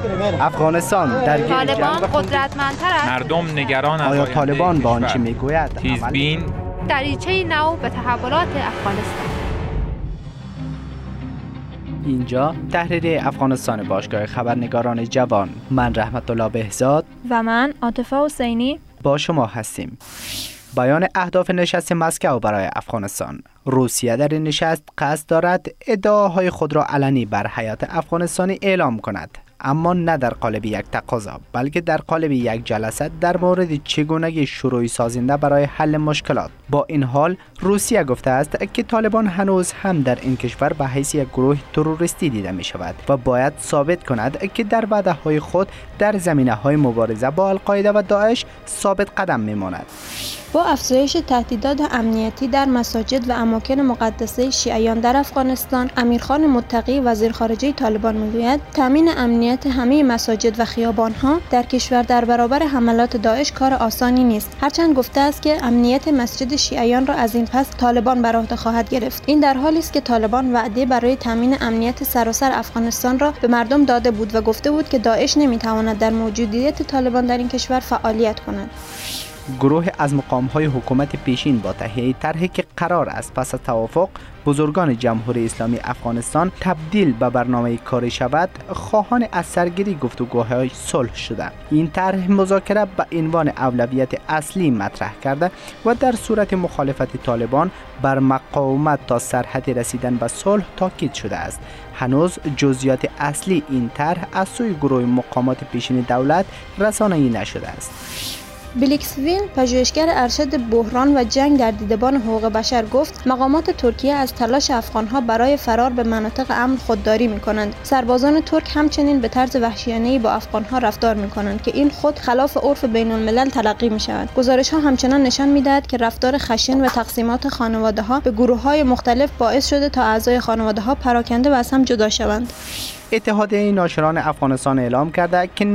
افغانستان درگیر طالبان قدرتمندتر است. مردم نگران از آیا طالبان با آنچه میگوید تیزبین دریچه نو به تحولات افغانستان. اینجا تحریریه افغانستان باشگاه خبرنگاران جوان. من رحمت الله بهزاد و من عاطفه حسینی با شما هستیم. بیان اهداف نشست مسکو برای افغانستان. روسیه در این نشست قصد دارد ادعاهای خود را علنی بر حیات افغانستانی اعلام کند، اما نه در قالب یک تقاضا بلکه در قالب یک جلسه در مورد چگونگی شروع سازنده برای حل مشکلات. با این حال روسیه گفته است که طالبان هنوز هم در این کشور به حیث یک گروه تروریستی دیده می شود و باید ثابت کند که در وعده های خود در زمینه های مبارزه با القاعده و داعش ثابت قدم می ماند. با افزایش تهدیدات امنیتی در مساجد و اماکن مقدسه شیعیان در افغانستان، امیرخان متقی وزیر خارجه طالبان میگوید تامین امنیت همه مساجد و خیابان‌ها در کشور در برابر حملات داعش کار آسانی نیست. هرچند گفته است که امنیت مسجد شیعیان را از این پس طالبان بر عهده خواهد گرفت. این در حالی است که طالبان وعده برای تامین امنیت سراسر افغانستان را به مردم داده بود و گفته بود که داعش نمیتواند در موجودیت طالبان در این کشور فعالیت کند. گروه از مقام‌های حکومت پیشین با تهیه طرحی که قرار است پس از توافق بزرگان جمهوری اسلامی افغانستان تبدیل به برنامه کاری شود، خواهان از سرگیری گفتگوهای صلح شده. این طرح مذاکره به عنوان اولویت اصلی مطرح کرده و در صورت مخالفت طالبان بر مقاومت تا سرحد رسیدن به صلح تاکید شده است. هنوز جزئیات اصلی این طرح از سوی گروه مقامات پیشین دولت رسانه‌ای نشده است. بلیکسویل، پژوهشگر ارشد بحران و جنگ در دیدبان حقوق بشر گفت مقامات ترکیه از تلاش افغانها برای فرار به مناطق امن خودداری می‌کنند. سربازان ترک همچنین به طرز وحشیانه‌ای با افغانها رفتار می‌کنند که این خود خلاف عرف بین‌الملل تلقی می‌شود. گزارش‌ها همچنان نشان می‌دهد که رفتار خشن و تقسیمات خانواده‌ها به گروه‌های مختلف باعث شده تا اعضای خانواده‌ها پراکنده و از هم جدا شوند. اتحادیه ناشران افغانستان اعلام کرده که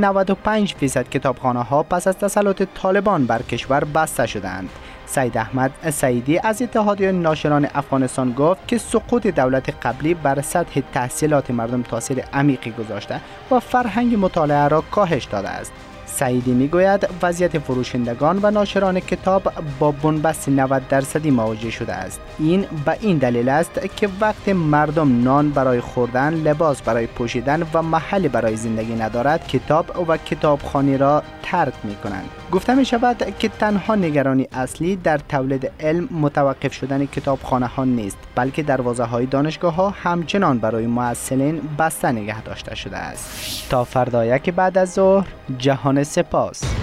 95% کتابخانه‌ها پس از تسلط طالبان بر کشور بسته شدند. سید احمد سعیدی از اتحادیه ناشران افغانستان گفت که سقوط دولت قبلی بر سطح تحصیلات مردم تاثیر عمیقی گذاشته و فرهنگ مطالعه را کاهش داده است. سعیدی میگوید وضعیت فروشندگان و ناشران کتاب با بنبست 90% مواجه شده است. این به این دلیل است که وقت مردم نان برای خوردن، لباس برای پوشیدن و محلی برای زندگی ندارد، کتاب و کتابخوانی را ترک می کنند. گفته می شود که تنها نگرانی اصلی در تولید علم متوقف شدن کتابخانه ها نیست، بلکه دروازه های دانشگاه ها همچنان برای محصلین بسته نگه داشته شده است. تا فردا یک بعد از ظهر، جهان سپاس.